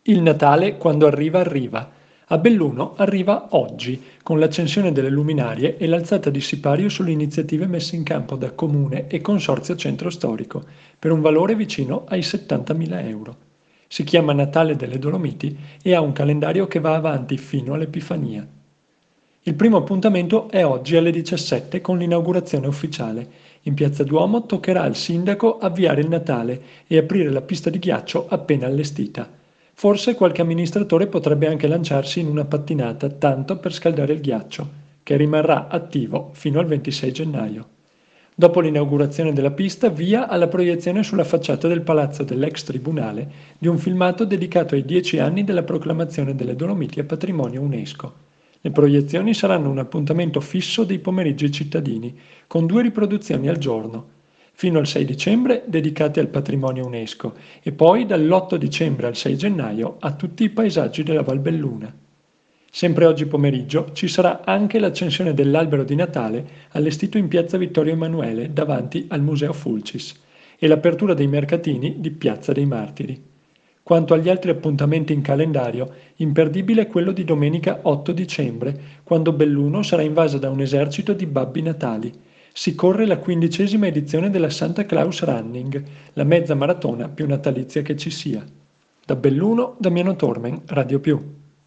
Il Natale, quando arriva, arriva. A Belluno arriva oggi, con l'accensione delle luminarie e l'alzata di sipario sulle iniziative messe in campo da Comune e Consorzio Centro Storico, per un valore vicino ai 70.000 euro. Si chiama Natale delle Dolomiti e ha un calendario che va avanti fino all'Epifania. Il primo appuntamento è oggi alle 17 con l'inaugurazione ufficiale. In Piazza Duomo toccherà al sindaco avviare il Natale e aprire la pista di ghiaccio appena allestita. Forse qualche amministratore potrebbe anche lanciarsi in una pattinata, tanto per scaldare il ghiaccio, che rimarrà attivo fino al 26 gennaio. Dopo l'inaugurazione della pista, via alla proiezione sulla facciata del palazzo dell'ex tribunale di un filmato dedicato ai 10 anni della proclamazione delle Dolomiti a patrimonio UNESCO. Le proiezioni saranno un appuntamento fisso dei pomeriggi cittadini, con 2 riproduzioni al giorno, fino al 6 dicembre dedicate al patrimonio UNESCO e poi dall'8 dicembre al 6 gennaio a tutti i paesaggi della Val Belluna. Sempre oggi pomeriggio ci sarà anche l'accensione dell'albero di Natale allestito in piazza Vittorio Emanuele davanti al Museo Fulcis e l'apertura dei mercatini di Piazza dei Martiri. Quanto agli altri appuntamenti in calendario, imperdibile è quello di domenica 8 dicembre, quando Belluno sarà invasa da un esercito di babbi natali. Si corre la 15ª edizione della Santa Claus Running, la mezza maratona più natalizia che ci sia. Da Belluno, Damiano Tormen, Radio Più.